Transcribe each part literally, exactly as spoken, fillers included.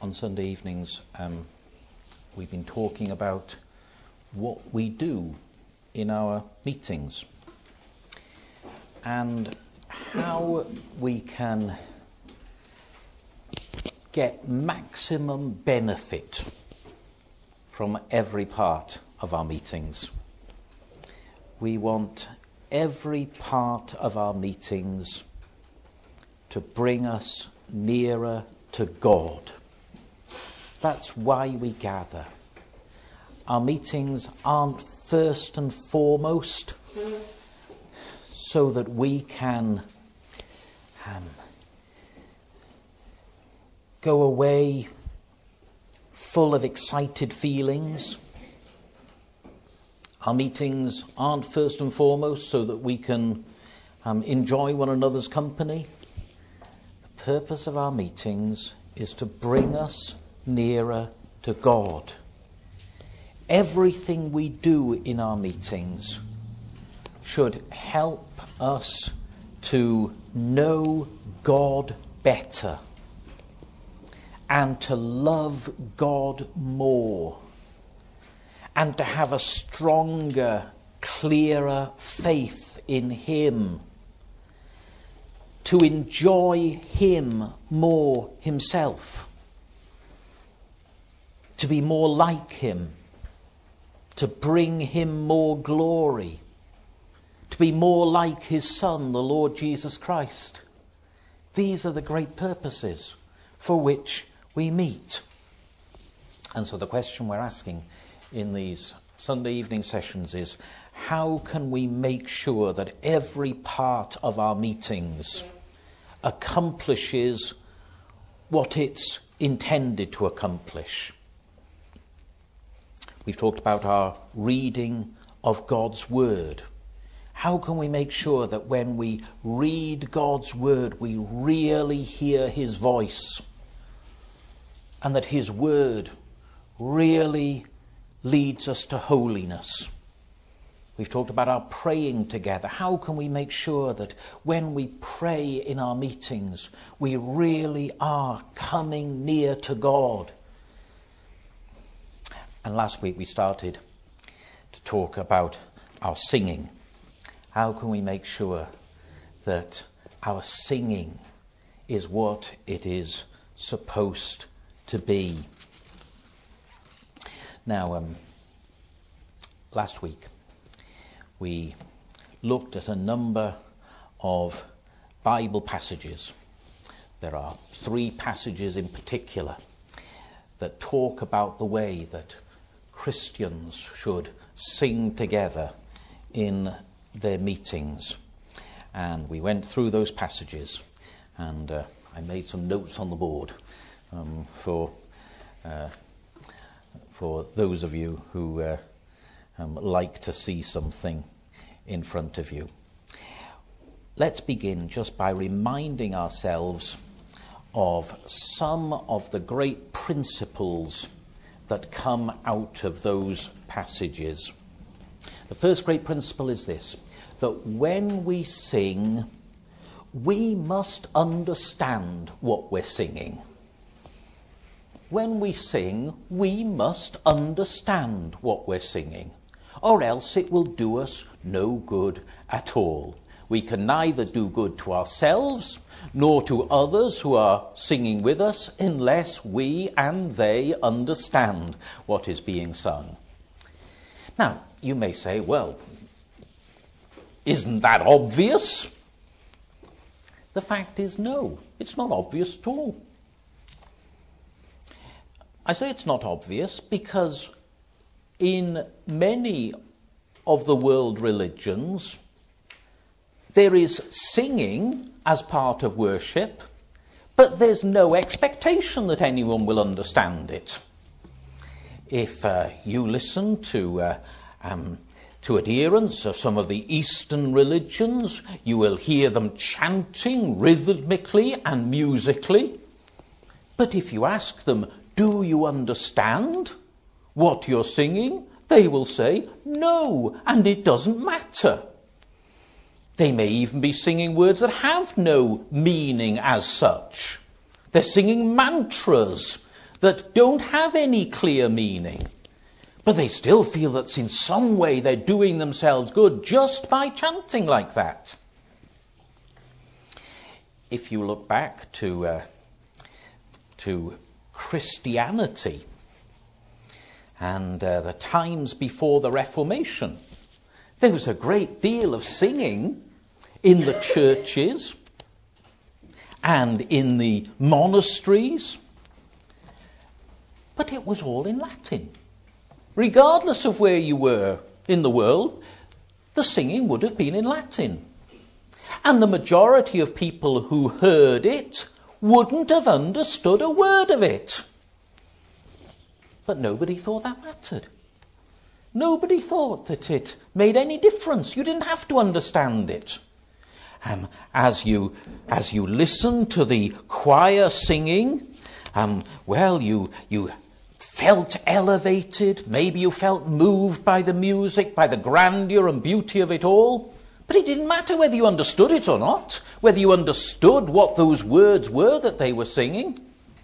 on Sunday evenings, um, we've been talking about what we do in our meetings and how we can get maximum benefit from every part of our meetings. We want every part of our meetings to bring us nearer to God. That's why we gather. Our meetings aren't first and foremost so that we can um, go away full of excited feelings. Our meetings aren't first and foremost so that we can um, enjoy one another's company. The purpose of our meetings is to bring us nearer to God. Everything we do in our meetings should help us to know God better and to love God more and to have a stronger, clearer faith in Him, to enjoy Him more Himself, to be more like Him, to bring Him more glory, to be more like His Son, the Lord Jesus Christ. These are the great purposes for which we meet. And so the question we're asking in these Sunday evening sessions is, how can we make sure that every part of our meetings accomplishes what it's intended to accomplish? We've talked about our reading of God's Word. How can we make sure that when we read God's Word, we really hear His voice, and that His Word really leads us to holiness? We've talked about our praying together. How can we make sure that when we pray in our meetings, we really are coming near to God? And last week we started to talk about our singing. How can we make sure that our singing is what it is supposed to be? Now, um, last week we looked at a number of Bible passages. There are three passages in particular that talk about the way that Christians should sing together in their meetings. And we went through those passages, and uh, I made some notes on the board um, for uh, for those of you who uh, um, like to see something in front of you. Let's begin just by reminding ourselves of some of the great principles that come out of those passages. The first great principle is this, that when we sing, we must understand what we're singing. When we sing, we must understand what we're singing, or else it will do us no good at all. We can neither do good to ourselves nor to others who are singing with us unless we and they understand what is being sung. Now, you may say, well, isn't that obvious? The fact is, no, it's not obvious at all. I say it's not obvious because in many of the world religions, there is singing as part of worship, but there's no expectation that anyone will understand it. If uh, you listen to uh, um, to adherents of some of the Eastern religions, you will hear them chanting rhythmically and musically. But if you ask them, do you understand what you're singing? They will say, no, and it doesn't matter. They may even be singing words that have no meaning as such. They're singing mantras that don't have any clear meaning. But they still feel that in some way they're doing themselves good just by chanting like that. If you look back to uh, to Christianity and uh, the times before the Reformation, there was a great deal of singing in the churches and in the monasteries, but it was all in Latin. Regardless of where you were in the world, the singing would have been in Latin. And the majority of people who heard it wouldn't have understood a word of it. But nobody thought that mattered. Nobody thought that it made any difference. You didn't have to understand it. Um, as you as you listened to the choir singing, um, well, you you felt elevated. Maybe you felt moved by the music, by the grandeur and beauty of it all. But it didn't matter whether you understood it or not, whether you understood what those words were that they were singing.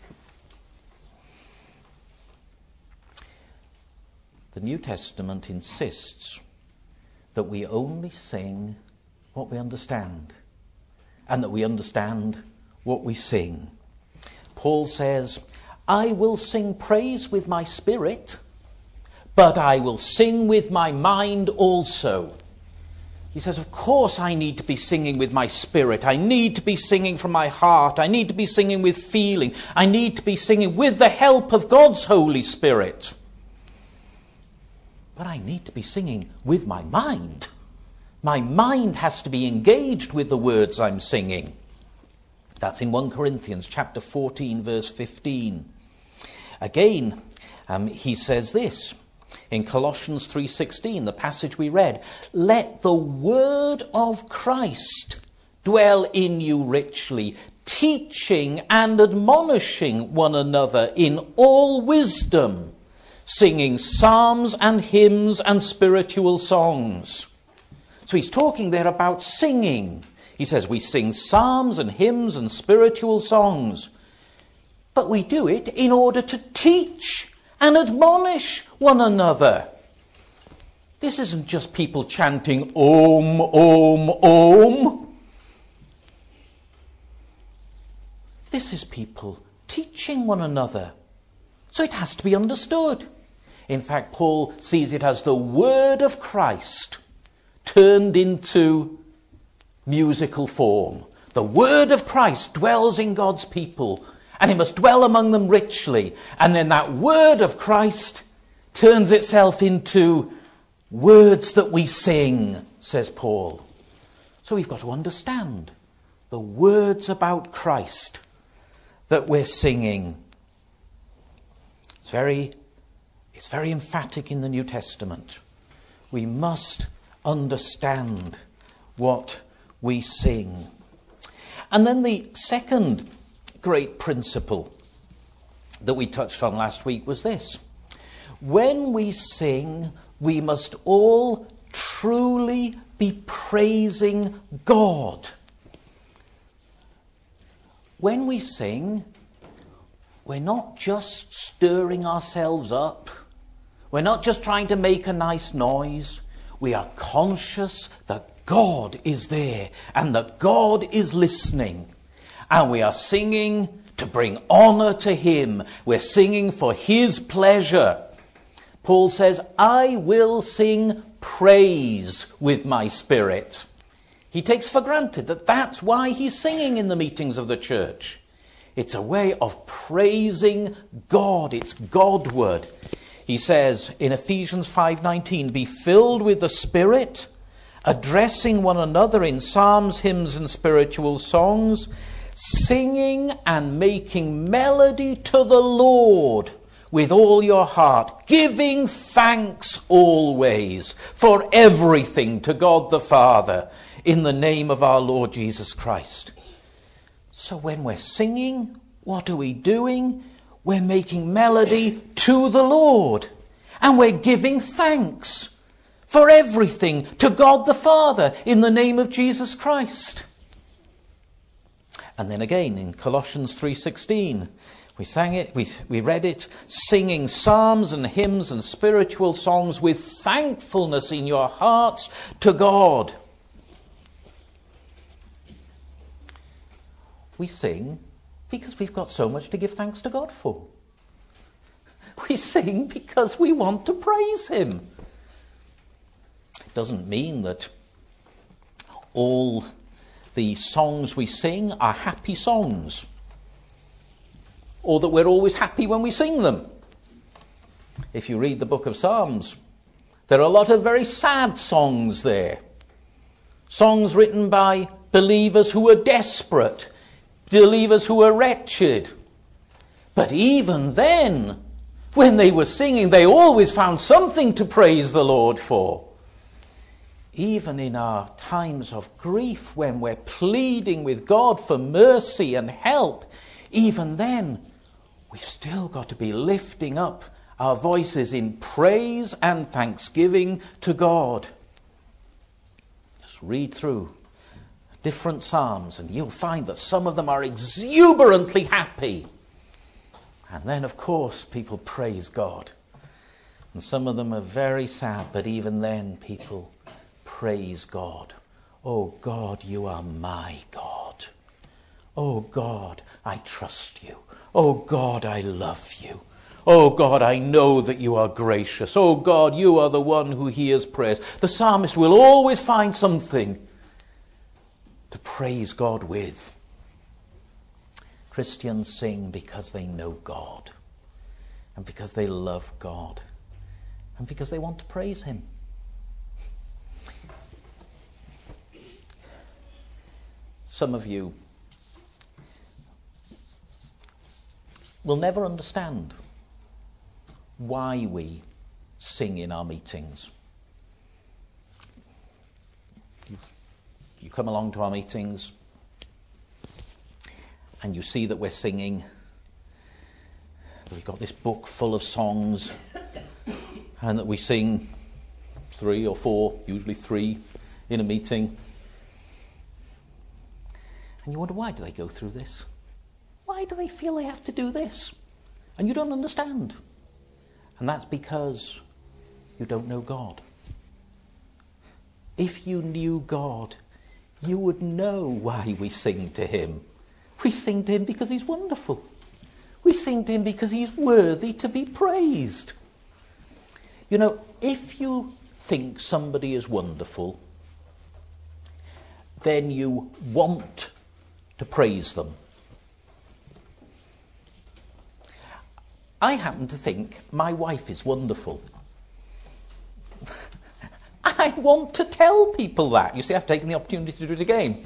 The New Testament insists that we only sing what we understand, and that we understand what we sing. Paul says, I will sing praise with my spirit, but I will sing with my mind also. He says, of course I need to be singing with my spirit. I need to be singing from my heart. I need to be singing with feeling. I need to be singing with the help of God's Holy Spirit. But I need to be singing with my mind. My mind has to be engaged with the words I'm singing. That's in First Corinthians chapter fourteen, verse fifteen. Again, um, he says this in Colossians three sixteen, the passage we read. Let the word of Christ dwell in you richly, teaching and admonishing one another in all wisdom, singing psalms and hymns and spiritual songs. So he's talking there about singing. He says we sing psalms and hymns and spiritual songs. But we do it in order to teach and admonish one another. This isn't just people chanting Om, Om, Om. This is people teaching one another. So it has to be understood. In fact, Paul sees it as the word of Christ turned into musical form. The word of Christ dwells in God's people, and it must dwell among them richly. And then that word of Christ turns itself into words that we sing, says Paul. So we've got to understand the words about Christ that we're singing. It's very, it's very emphatic in the New Testament. We must understand what we sing. And then the second great principle that we touched on last week was this. When we sing, we must all truly be praising God. When we sing, we're not just stirring ourselves up. We're not just trying to make a nice noise. We are conscious that God is there and that God is listening. And we are singing to bring honor to him. We're singing for his pleasure. Paul says, I will sing praise with my spirit. He takes for granted that that's why he's singing in the meetings of the church. It's a way of praising God. It's Godward. He says in Ephesians five nineteen, be filled with the Spirit, addressing one another in psalms, hymns and spiritual songs, singing and making melody to the Lord with all your heart, giving thanks always for everything to God the Father in the name of our Lord Jesus Christ. So when we're singing, what are we doing? We're making melody to the Lord. And we're giving thanks for everything to God the Father in the name of Jesus Christ. And then again in Colossians three sixteen, We sang it, we, we read it, singing psalms and hymns and spiritual songs with thankfulness in your hearts to God. We sing because we've got so much to give thanks to God for. We sing because we want to praise him. It doesn't mean that all the songs we sing are happy songs, or that we're always happy when we sing them. If you read the book of Psalms, there are a lot of very sad songs there. Songs written by believers who were desperate, believers who were wretched. But even then, when they were singing, they always found something to praise the Lord for. Even in our times of grief, when we're pleading with God for mercy and help, even then, we've still got to be lifting up our voices in praise and thanksgiving to God. Just read through different psalms and you'll find that some of them are exuberantly happy. And then, of course, people praise God. And some of them are very sad, but even then people praise God. Oh God, you are my God. Oh God, I trust you. Oh God, I love you. Oh God, I know that you are gracious. Oh God, you are the one who hears prayers. The psalmist will always find something to praise God with. Christians sing because they know God, and because they love God, and because they want to praise him. Some of you will never understand why we sing in our meetings. You, you come along to our meetings and you see that we're singing, that we've got this book full of songs, and that we sing three or four, usually three, in a meeting. And you wonder, why do they go through this? Why do they feel they have to do this? And you don't understand. And that's because you don't know God. If you knew God, you would know why we sing to him. We sing to him because he's wonderful. We sing to him because he's worthy to be praised. You know, if you think somebody is wonderful, then you want to praise them. I happen to think my wife is wonderful. I want to tell people that. You see, I've taken the opportunity to do it again.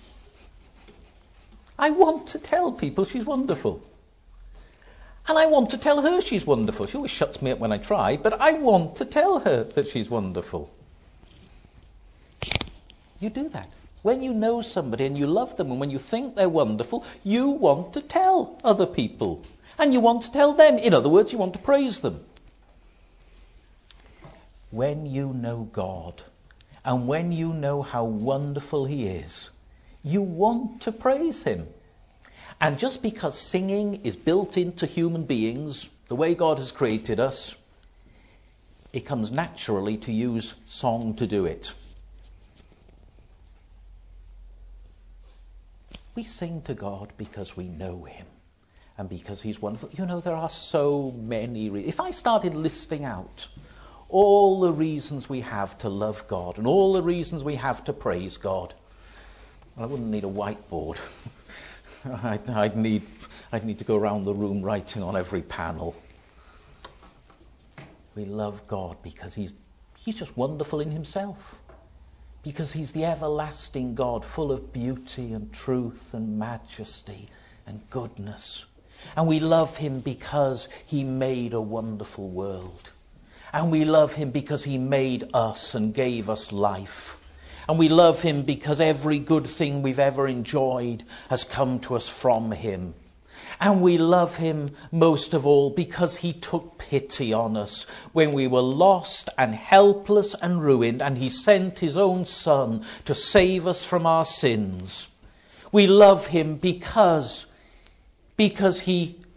I want to tell people she's wonderful. And I want to tell her she's wonderful. She always shuts me up when I try, but I want to tell her that she's wonderful. You do that. When you know somebody and you love them and when you think they're wonderful, you want to tell other people. And you want to tell them. In other words, you want to praise them. When you know God and when you know how wonderful he is, you want to praise him. And just because singing is built into human beings, the way God has created us, it comes naturally to use song to do it. We sing to God because we know him and because he's wonderful. You know, there are so many reasons. If I started listing out all the reasons we have to love God and all the reasons we have to praise God, I wouldn't need a whiteboard. I'd, I'd need I'd need to go around the room writing on every panel. We love God because he's he's just wonderful in himself. Because he's the everlasting God, full of beauty and truth and majesty and goodness. And we love him because he made a wonderful world. And we love him because he made us and gave us life. And we love him because every good thing we've ever enjoyed has come to us from him. And we love him most of all because he took pity on us when we were lost and helpless and ruined, and he sent his own son to save us from our sins. We love him because, because he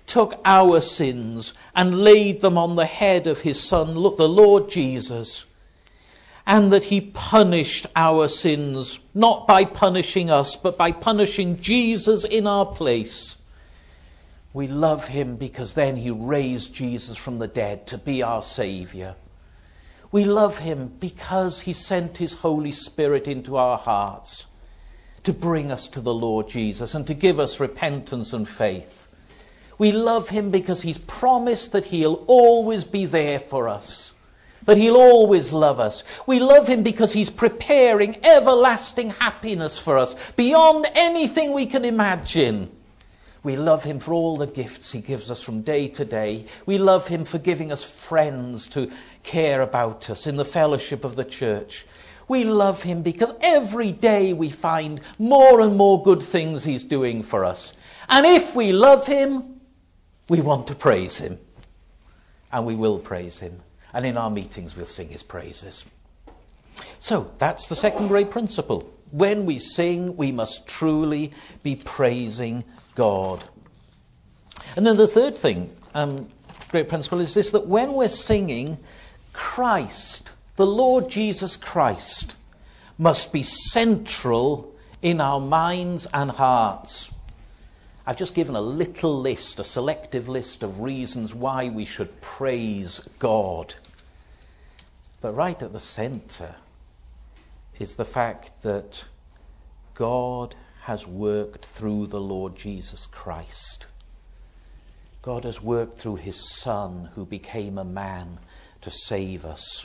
took our sins and laid them on the head of his Son, the Lord Jesus, and that he punished our sins, not by punishing us, but by punishing Jesus in our place. We love him because then he raised Jesus from the dead to be our Saviour. We love him because he sent his Holy Spirit into our hearts to bring us to the Lord Jesus and to give us repentance and faith. We love him because he's promised that he'll always be there for us, that he'll always love us. We love him because he's preparing everlasting happiness for us beyond anything we can imagine. We love him for all the gifts he gives us from day to day. We love him for giving us friends to care about us in the fellowship of the church. We love him because every day we find more and more good things he's doing for us. And if we love him, we want to praise him. And we will praise him. And in our meetings we'll sing his praises. So that's the second great principle. When we sing, we must truly be praising God. And then the third thing, um, great principle, is this, that when we're singing, Christ, the Lord Jesus Christ, must be central in our minds and hearts. I've just given a little list, a selective list of reasons why we should praise God. But right at the centre is the fact that God has worked through the Lord Jesus Christ. God has worked through his Son, who became a man to save us.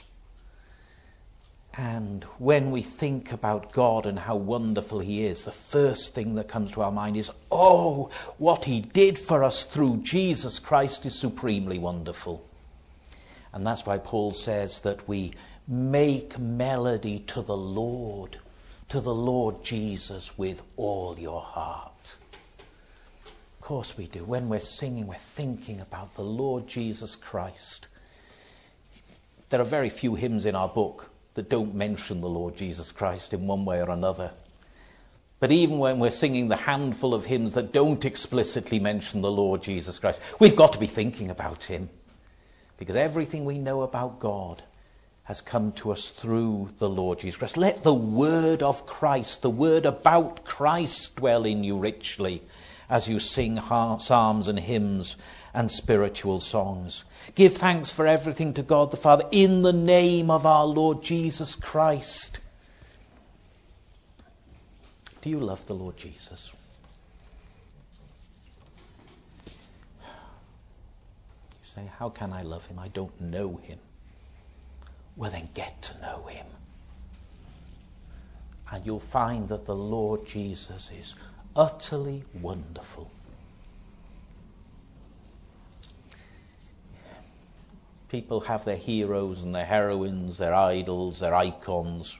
And when we think about God and how wonderful he is, the first thing that comes to our mind is, oh, what he did for us through Jesus Christ is supremely wonderful. And that's why Paul says that we make melody to the Lord, to the Lord Jesus with all your heart. Of course we do. When we're singing, we're thinking about the Lord Jesus Christ. There are very few hymns in our book that don't mention the Lord Jesus Christ in one way or another. But even when we're singing the handful of hymns that don't explicitly mention the Lord Jesus Christ, we've got to be thinking about him. Because everything we know about God has come to us through the Lord Jesus Christ. Let the word of Christ, the word about Christ, dwell in you richly as you sing psalms and hymns and spiritual songs. Give thanks for everything to God the Father in the name of our Lord Jesus Christ. Do you love the Lord Jesus? You say, how can I love him? I don't know him. Well, then get to know him. And you'll find that the Lord Jesus is utterly wonderful. People have their heroes and their heroines, their idols, their icons.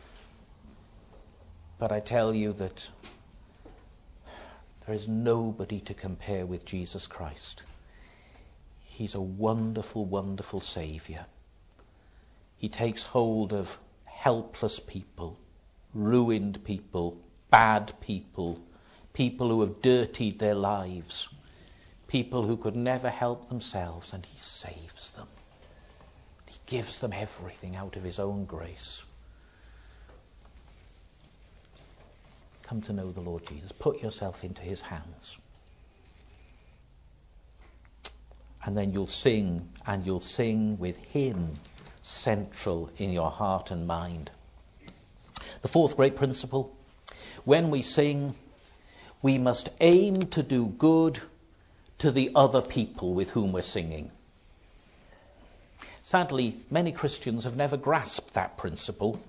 But I tell you that there is nobody to compare with Jesus Christ. He's a wonderful, wonderful Saviour. He takes hold of helpless people, ruined people, bad people, people who have dirtied their lives, people who could never help themselves, and he saves them. He gives them everything out of his own grace. Come to know the Lord Jesus. Put yourself into his hands. And then you'll sing, and you'll sing with him central in your heart and mind. The fourth great principle, when we sing, we must aim to do good to the other people with whom we're singing. Sadly, many Christians have never grasped that principle.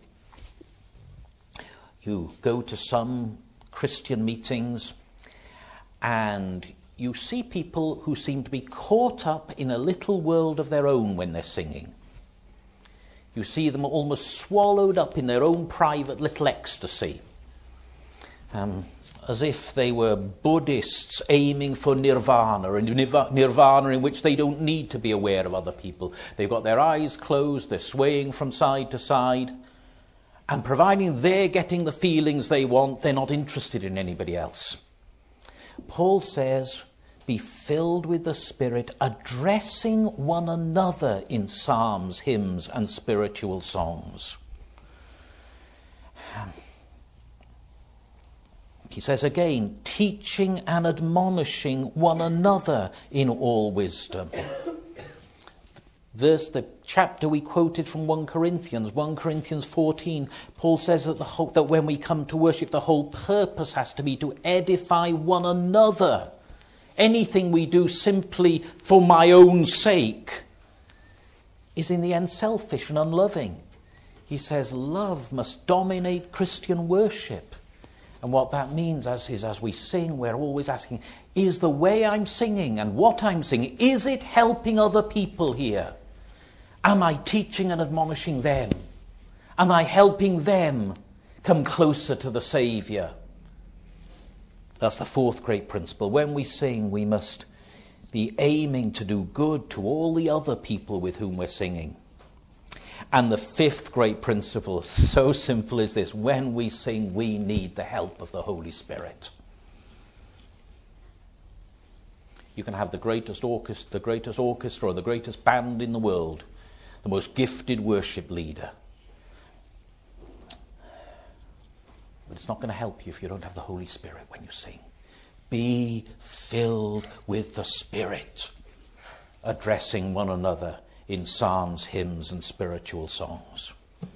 You go to some Christian meetings and you see people who seem to be caught up in a little world of their own when they're singing. You see them almost swallowed up in their own private little ecstasy. Um, as if they were Buddhists aiming for nirvana, and nirvana in which they don't need to be aware of other people. They've got their eyes closed, they're swaying from side to side, and providing they're getting the feelings they want, they're not interested in anybody else. Paul says, be filled with the Spirit, addressing one another in psalms, hymns, and spiritual songs. He says again, teaching and admonishing one another in all wisdom. Verse, the chapter we quoted from First Corinthians, First Corinthians fourteen, Paul says that, the whole, that when we come to worship, the whole purpose has to be to edify one another. Anything we do simply for my own sake is in the end selfish and unloving. He says love must dominate Christian worship. And what that means as is as we sing, we're always asking, is the way I'm singing and what I'm singing, is it helping other people here? Am I teaching and admonishing them? Am I helping them come closer to the Saviour? That's the fourth great principle. When we sing, we must be aiming to do good to all the other people with whom we're singing. And the fifth great principle, so simple as this: when we sing, we need the help of the Holy Spirit. You can have the greatest orchestra, the greatest orchestra, or the greatest band in the world, the most gifted worship leader. But it's not going to help you if you don't have the Holy Spirit when you sing. Be filled with the Spirit, addressing one another in psalms, hymns, and spiritual songs.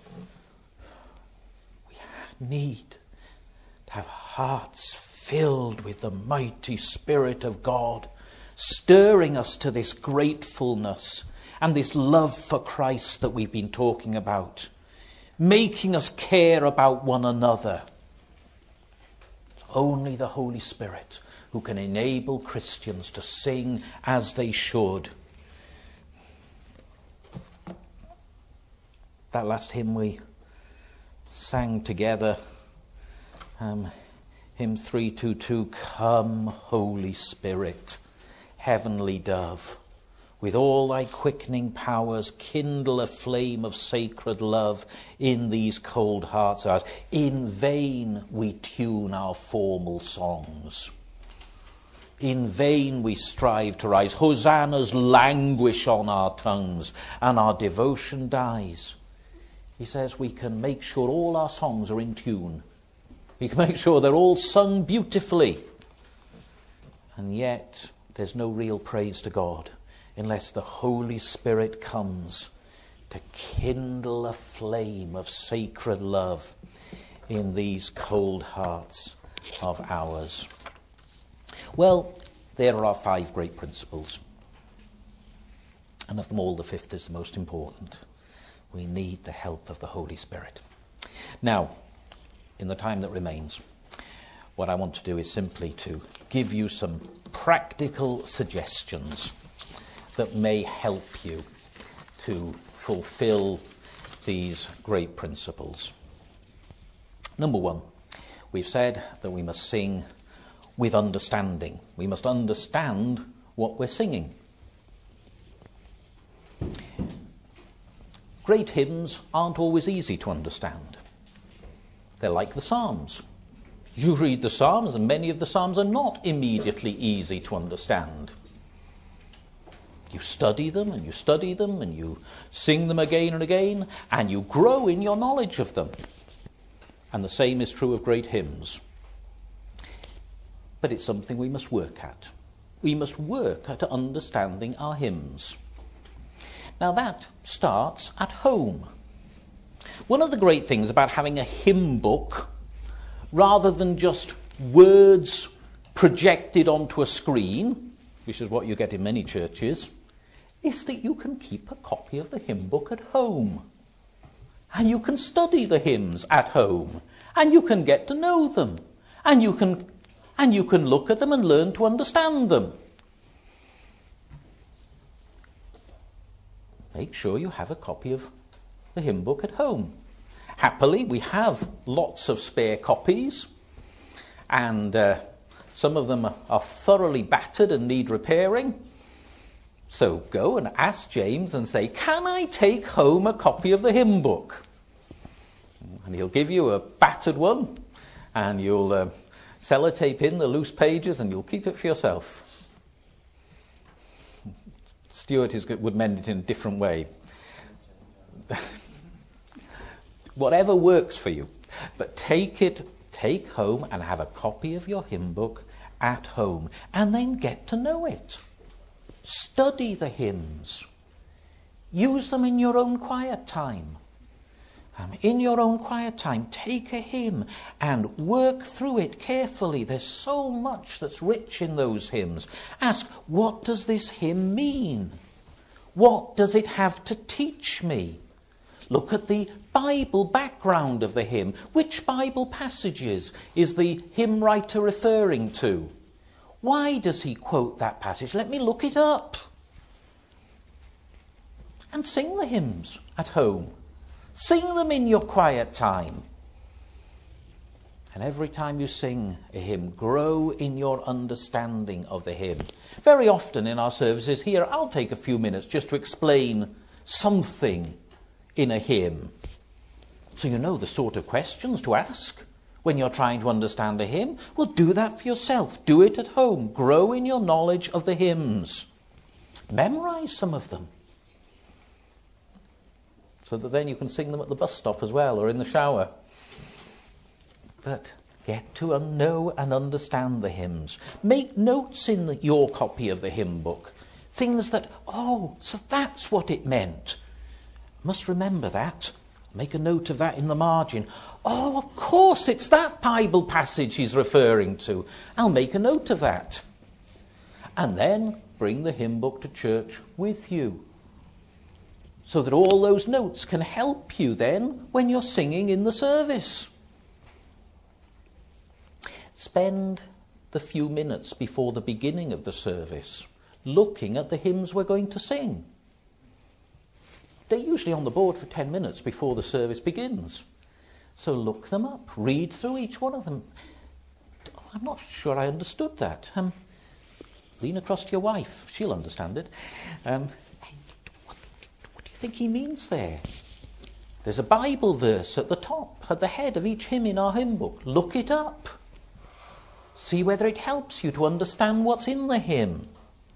We need to have hearts filled with the mighty Spirit of God, stirring us to this gratefulness and this love for Christ that we've been talking about, making us care about one another. It's only the Holy Spirit who can enable Christians to sing as they should. That last hymn we sang together, um, hymn three two two, Come, Holy Spirit, Heavenly Dove, with all thy quickening powers, kindle a flame of sacred love in these cold hearts of ours. In vain we tune our formal songs. In vain we strive to rise. Hosannas languish on our tongues, and our devotion dies. He says we can make sure all our songs are in tune. We can make sure they're all sung beautifully. And yet there's no real praise to God unless the Holy Spirit comes to kindle a flame of sacred love in these cold hearts of ours. Well, there are our five great principles. And of them all, the fifth is the most important. We need the help of the Holy Spirit. Now, in the time that remains, what I want to do is simply to give you some practical suggestions that may help you to fulfill these great principles. Number one, we've said that we must sing with understanding. We must understand what we're singing. Great hymns aren't always easy to understand. They're like the Psalms. You read the Psalms, and many of the Psalms are not immediately easy to understand. You study them, and you study them, and you sing them again and again, and you grow in your knowledge of them. And the same is true of great hymns. But it's something we must work at. We must work at understanding our hymns. Now that starts at home. One of the great things about having a hymn book, rather than just words projected onto a screen, which is what you get in many churches, is that you can keep a copy of the hymn book at home. And you can study the hymns at home. And you can get to know them. And you can, and you can look at them and learn to understand them. Make sure you have a copy of the hymn book at home. Happily, we have lots of spare copies, and uh, some of them are thoroughly battered and need repairing. So go and ask James and say, can I take home a copy of the hymn book? And he'll give you a battered one, and you'll uh, sellotape in the loose pages, and you'll keep it for yourself. Stuart is, would mend it in a different way. Whatever works for you. But take it, take home and have a copy of your hymn book at home. And then get to know it. Study the hymns. Use them in your own quiet time. Um, in your own quiet time, take a hymn and work through it carefully. There's so much that's rich in those hymns. Ask, what does this hymn mean? What does it have to teach me? Look at the Bible background of the hymn. Which Bible passages is the hymn writer referring to? Why does he quote that passage? Let me look it up. And sing the hymns at home. Sing them in your quiet time. And every time you sing a hymn, grow in your understanding of the hymn. Very often in our services here, I'll take a few minutes just to explain something in a hymn. So you know the sort of questions to ask when you're trying to understand a hymn. Well, do that for yourself. Do it at home. Grow in your knowledge of the hymns. Memorize some of them. So that then you can sing them at the bus stop as well, or in the shower. But get to know and understand the hymns. Make notes in the, your copy of the hymn book. Things that, oh, so that's what it meant. Must remember that. Make a note of that in the margin. Oh, of course, it's that Bible passage he's referring to. I'll make a note of that. And then bring the hymn book to church with you, so that all those notes can help you then when you're singing in the service. Spend the few minutes before the beginning of the service looking at the hymns we're going to sing. They're usually on the board for ten minutes before the service begins. So look them up, read through each one of them. I'm not sure I understood that. Um, lean across to your wife, she'll understand it. Um, I think he means there. There's a Bible verse at the top, at the head of each hymn in our hymn book. Look it up. See whether it helps you to understand what's in the hymn.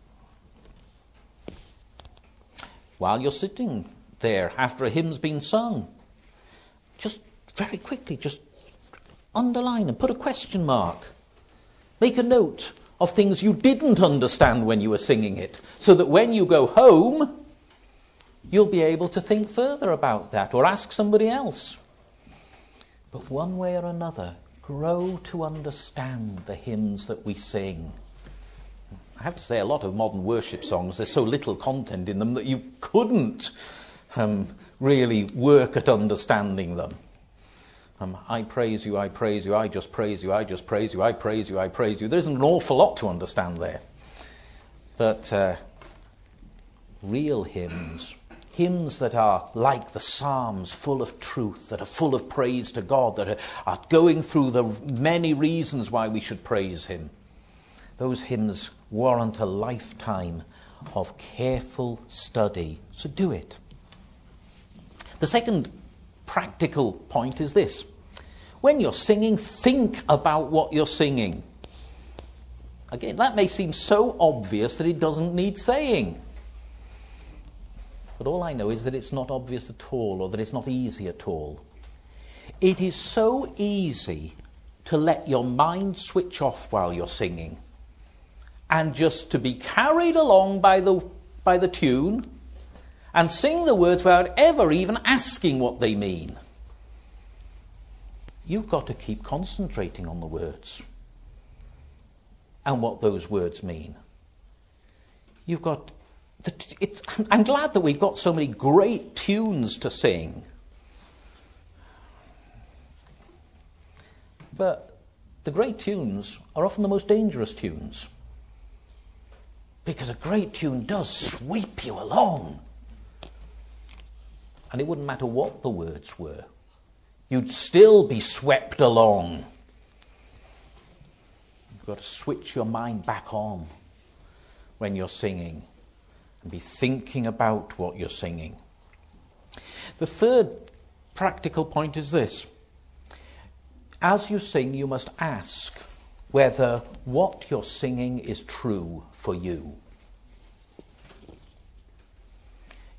While you're sitting there after a hymn's been sung, just very quickly, just underline and put a question mark. Make a note of things you didn't understand when you were singing it, so that when you go home, you'll be able to think further about that or ask somebody else. But one way or another, grow to understand the hymns that we sing. I have to say, a lot of modern worship songs, there's so little content in them that you couldn't um, really work at understanding them. Um, I praise you, I praise you, I just praise you, I just praise you, I praise you, I praise you. There isn't an awful lot to understand there. But uh, real hymns, hymns that are like the Psalms, full of truth, that are full of praise to God, that are, are going through the many reasons why we should praise him. Those hymns warrant a lifetime of careful study. So do it. The second practical point is this. When you're singing, think about what you're singing. Again, that may seem so obvious that it doesn't need saying. But all I know is that it's not obvious at all, or that it's not easy at all. It is so easy to let your mind switch off while you're singing, and just to be carried along by the by the tune, and sing the words without ever even asking what they mean. You've got to keep concentrating on the words and what those words mean. You've got It's, I'm glad that we've got so many great tunes to sing. But the great tunes are often the most dangerous tunes. Because a great tune does sweep you along. And it wouldn't matter what the words were. You'd still be swept along. You've got to switch your mind back on when you're singing. And be thinking about what you're singing. The third practical point is this. As you sing, you must ask whether what you're singing is true for you.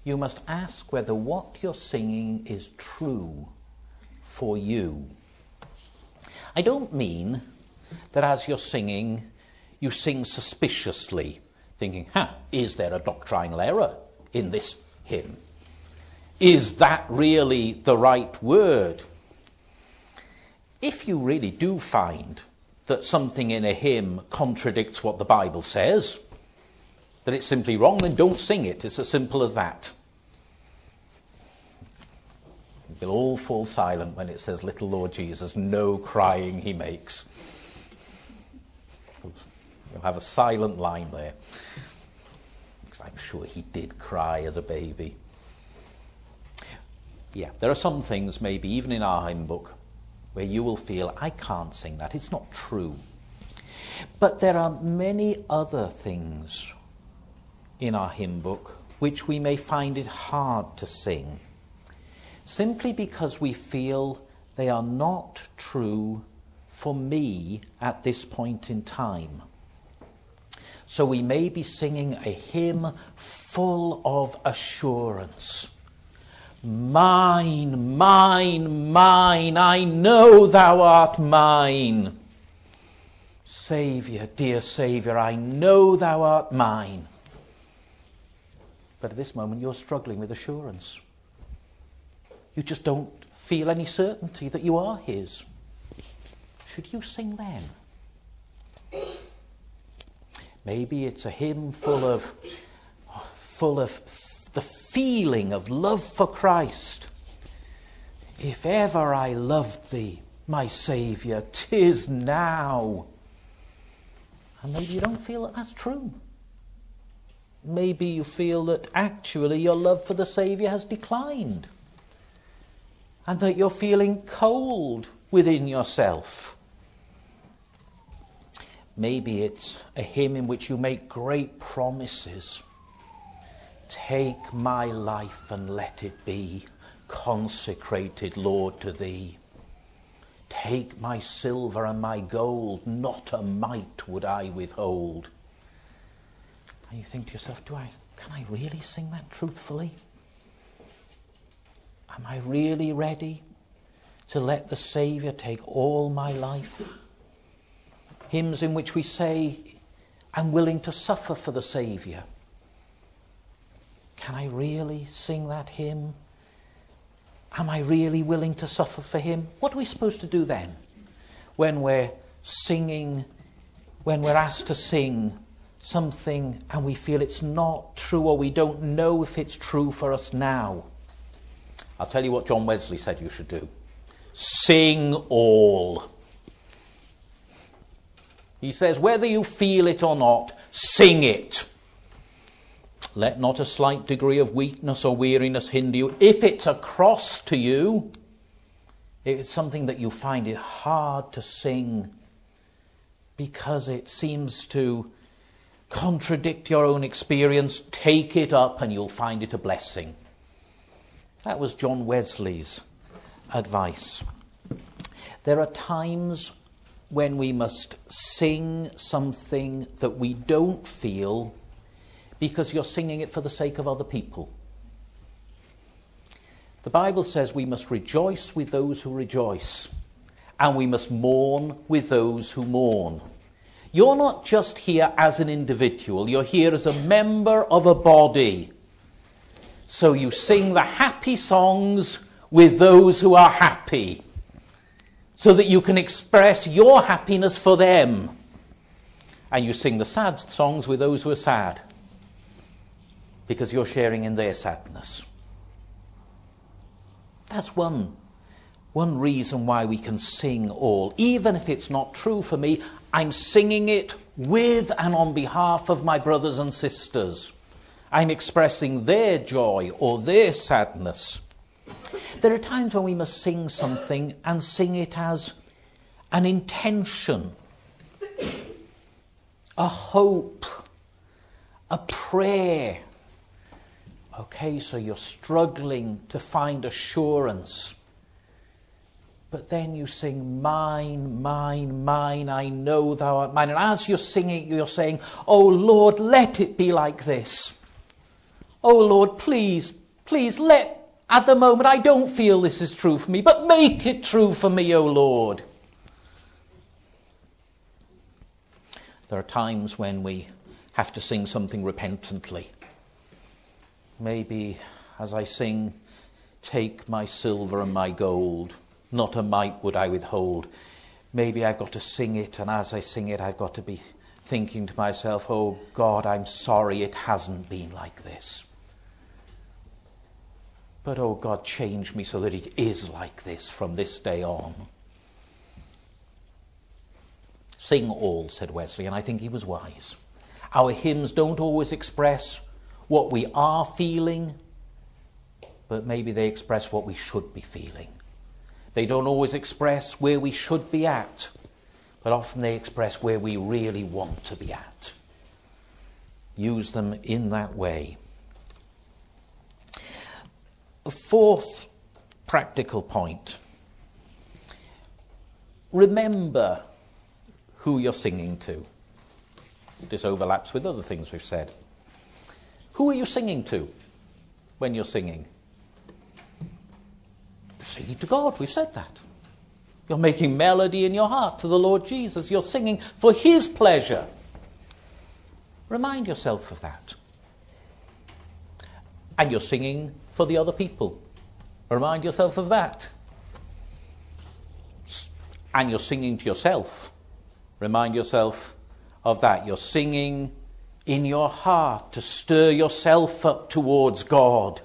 you must ask whether what you're singing is true for you. I don't mean that as you're singing, you sing suspiciously, thinking, huh, is there a doctrinal error in this hymn? Is that really the right word? If you really do find that something in a hymn contradicts what the Bible says, that it's simply wrong, then don't sing it. It's as simple as that. We'll all fall silent when it says, little Lord Jesus, no crying he makes. You'll have a silent line there. Because I'm sure he did cry as a baby. Yeah, there are some things, maybe even in our hymn book, where you will feel, I can't sing that. It's not true. But there are many other things in our hymn book which we may find it hard to sing, simply because we feel they are not true for me at this point in time. So we may be singing a hymn full of assurance. Mine, mine, mine, I know thou art mine. Saviour, dear Saviour, I know thou art mine. But at this moment you're struggling with assurance. You just don't feel any certainty that you are his. Should you sing then? Maybe it's a hymn full of, full of the feeling of love for Christ. If ever I loved thee, my Saviour, 'tis now. And maybe you don't feel that that's true. Maybe you feel that actually your love for the Saviour has declined, and that you're feeling cold within yourself. Maybe it's a hymn in which you make great promises. Take my life and let it be consecrated, Lord, to thee. Take my silver and my gold, not a mite would I withhold. And you think to yourself, do I, can I really sing that truthfully? Am I really ready to let the Saviour take all my life? Hymns in which we say, I'm willing to suffer for the Saviour. Can I really sing that hymn? Am I really willing to suffer for him? What are we supposed to do then? When we're singing, when we're asked to sing something and we feel it's not true, or we don't know if it's true for us now. I'll tell you what John Wesley said you should do. Sing all. He says, whether you feel it or not, sing it. Let not a slight degree of weakness or weariness hinder you. If it's a cross to you, if it's something that you find it hard to sing because it seems to contradict your own experience, take it up and you'll find it a blessing. That was John Wesley's advice. There are times when we must sing something that we don't feel because you're singing it for the sake of other people. The Bible says we must rejoice with those who rejoice, and we must mourn with those who mourn. You're not just here as an individual, you're here as a member of a body. So you sing the happy songs with those who are happy, so that you can express your happiness for them. And you sing the sad songs with those who are sad, because you're sharing in their sadness. That's one, one reason why we can sing all. Even if it's not true for me, I'm singing it with and on behalf of my brothers and sisters. I'm expressing their joy or their sadness. There are times when we must sing something and sing it as an intention, a hope, a prayer. Okay, so you're struggling to find assurance. But then you sing, mine, mine, mine, I know thou art mine. And as you're singing, you're saying, oh Lord, let it be like this. Oh Lord, please, please let, at the moment I don't feel this is true for me, but make it true for me, oh Lord. There are times when we have to sing something repentantly. Maybe as I sing, take my silver and my gold, not a mite would I withhold. Maybe I've got to sing it, and as I sing it, I've got to be thinking to myself, oh God, I'm sorry it hasn't been like this. But oh God, change me so that it is like this from this day on. Sing all, said Wesley, and I think he was wise. Our hymns don't always express what we are feeling, but maybe they express what we should be feeling. They don't always express where we should be at, but often they express where we really want to be at. Use them in that way. A fourth practical point. Remember who you're singing to. This overlaps with other things we've said. Who are you singing to when you're singing? Singing to God, we've said that. You're making melody in your heart to the Lord Jesus. You're singing for his pleasure. Remind yourself of that. And you're singing for the other people. Remind yourself of that. And you're singing to yourself. Remind yourself of that. You're singing in your heart to stir yourself up towards God.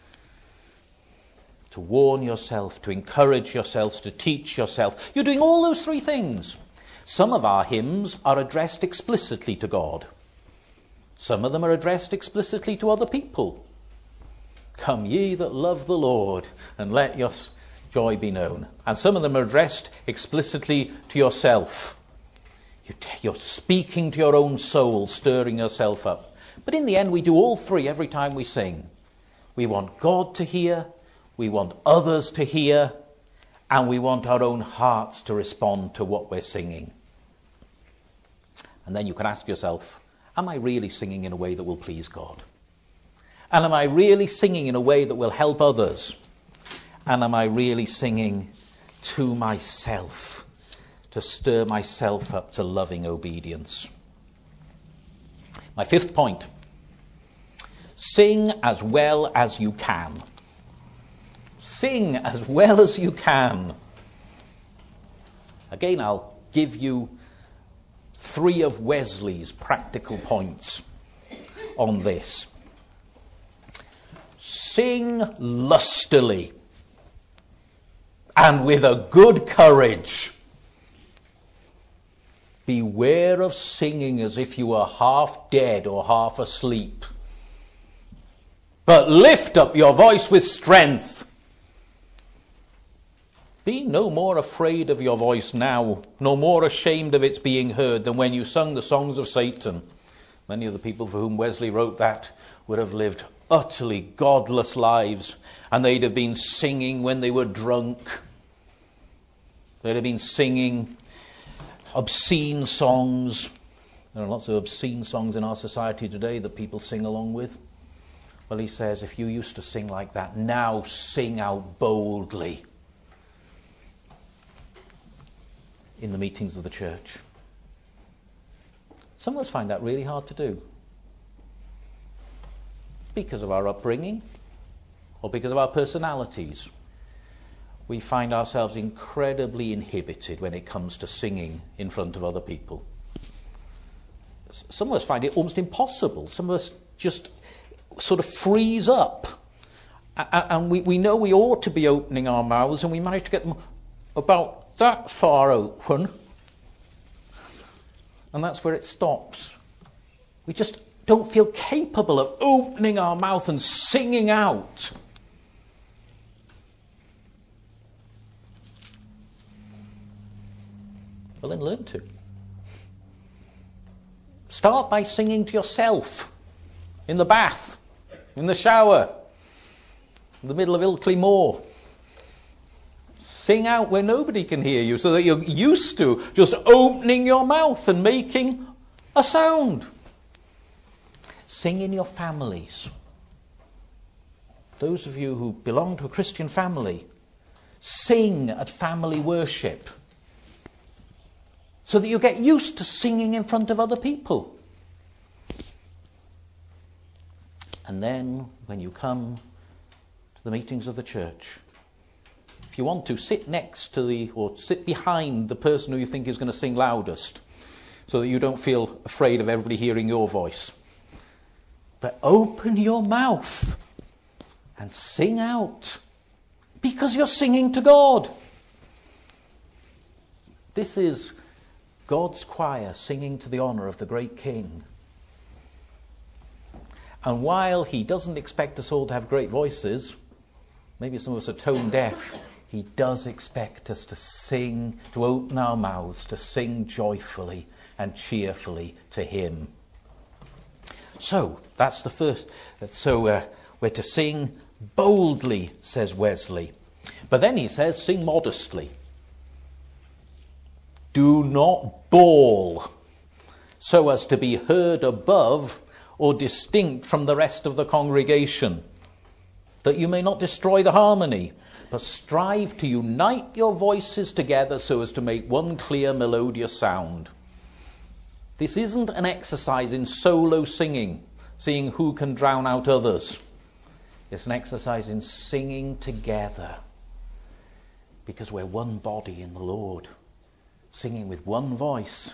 To warn yourself, to encourage yourself, to teach yourself. You're doing all those three things. Some of our hymns are addressed explicitly to God. Some of them are addressed explicitly to other people. Come ye that love the Lord, and let your joy be known. And some of them are addressed explicitly to yourself. You're speaking to your own soul, stirring yourself up. But in the end, we do all three every time we sing. We want God to hear, we want others to hear, and we want our own hearts to respond to what we're singing. And then you can ask yourself, am I really singing in a way that will please God? And am I really singing in a way that will help others? And am I really singing to myself, to stir myself up to loving obedience? My fifth point. Sing as well as you can. Sing as well as you can. Again, I'll give you three of Wesley's practical points on this. Sing lustily and with a good courage. Beware of singing as if you were half dead or half asleep. But lift up your voice with strength. Be no more afraid of your voice now, no more ashamed of its being heard than when you sung the songs of Satan. Many of the people for whom Wesley wrote that would have lived utterly godless lives, and they'd have been singing when they were drunk. They'd have been singing obscene songs. There are lots of obscene songs in our society today that people sing along with. Well, he says, if you used to sing like that, now sing out boldly in the meetings of the church. Some of us find that really hard to do. Because of our upbringing or because of our personalities. We find ourselves incredibly inhibited when it comes to singing in front of other people. Some of us find it almost impossible. Some of us just sort of freeze up. And we, we know we ought to be opening our mouths, and we manage to get them about that far open. And that's where it stops. We just don't feel capable of opening our mouth and singing out. Well, then learn to. Start by singing to yourself in the bath, in the shower, in the middle of Ilkley Moor. Sing out where nobody can hear you so that you're used to just opening your mouth and making a sound. Sing in your families. those of you who belong to a Christian family, sing at family worship so that you get used to singing in front of other people. And then when you come to the meetings of the church, if you want to, sit next to the, or sit behind the person who you think is going to sing loudest, so that you don't feel afraid of everybody hearing your voice. But open your mouth and sing out, because you're singing to God. This is God's choir singing to the honour of the great King. And while he doesn't expect us all to have great voices, maybe some of us are tone deaf, he does expect us to sing, to open our mouths, to sing joyfully and cheerfully to him. So, that's the first. So, uh, we're to sing boldly, says Wesley. But then he says, sing modestly. Do not bawl so as to be heard above or distinct from the rest of the congregation, that you may not destroy the harmony, but strive to unite your voices together so as to make one clear melodious sound. This isn't an exercise in solo singing, seeing who can drown out others. It's an exercise in singing together, because we're one body in the Lord, singing with one voice.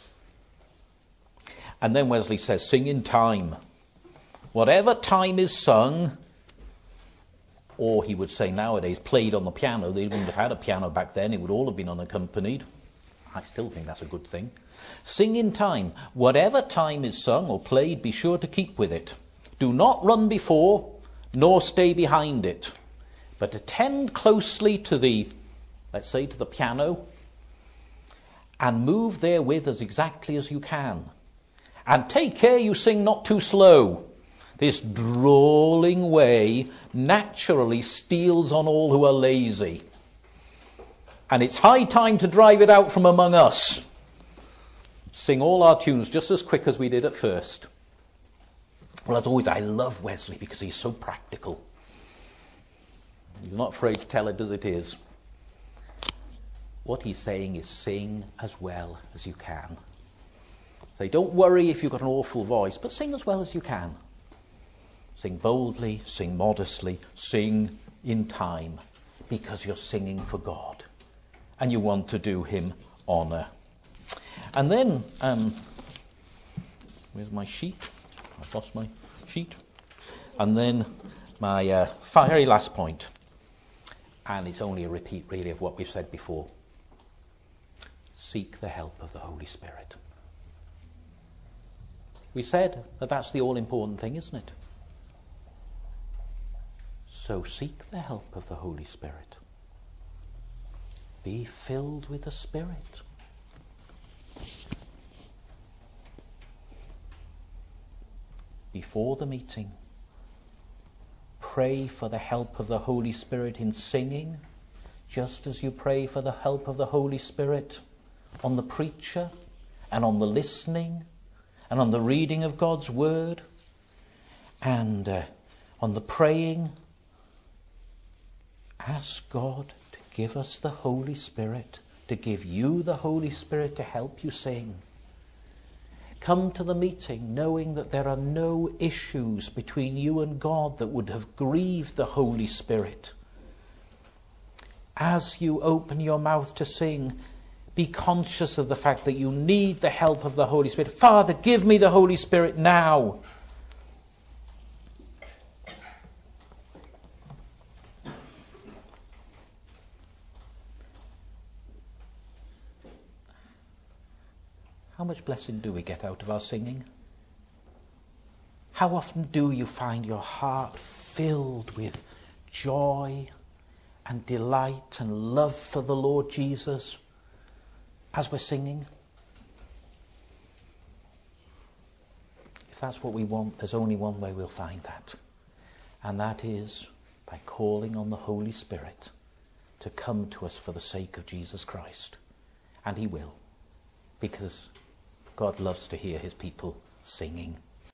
And then Wesley says, sing in time. Whatever time is sung, or he would say nowadays, played on the piano. They wouldn't have had a piano back then. It would all have been unaccompanied. I still think that's a good thing. Sing in time. Whatever time is sung or played, be sure to keep with it. Do not run before, nor stay behind it, but attend closely to the, let's say, to the piano, and move therewith as exactly as you can. And take care you sing not too slow. This drawling way naturally steals on all who are lazy. And it's high time to drive it out from among us. Sing all our tunes just as quick as we did at first. Well, as always, I love Wesley because he's so practical. He's not afraid to tell it as it is. What he's saying is sing as well as you can. Say, don't worry if you've got an awful voice, but sing as well as you can. Sing boldly, sing modestly, sing in time, because you're singing for God and you want to do him honour. And then, um, where's my sheet? I've lost my sheet. And then my uh, very last point, and it's only a repeat really of what we've said before. Seek the help of the Holy Spirit. We said that that's the all-important thing, isn't it? So seek the help of the Holy Spirit. Be filled with the Spirit. Before the meeting, pray for the help of the Holy Spirit in singing, just as you pray for the help of the Holy Spirit on the preacher and on the listening and on the reading of God's Word and uh, on the praying. Ask God to give us the Holy Spirit, to give you the Holy Spirit to help you sing. Come to the meeting knowing that there are no issues between you and God that would have grieved the Holy Spirit. As you open your mouth to sing, be conscious of the fact that you need the help of the Holy Spirit. Father, give me the Holy Spirit now. How much blessing do we get out of our singing? How often do you find your heart filled with joy and delight and love for the Lord Jesus as we're singing? If that's what we want, there's only one way we'll find that. And that is by calling on the Holy Spirit to come to us for the sake of Jesus Christ. And he will, because God loves to hear his people singing.